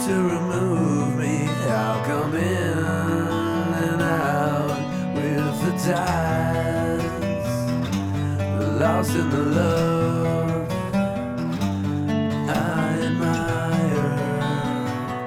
to remove me. I'll come in and out with the tides, lost in the love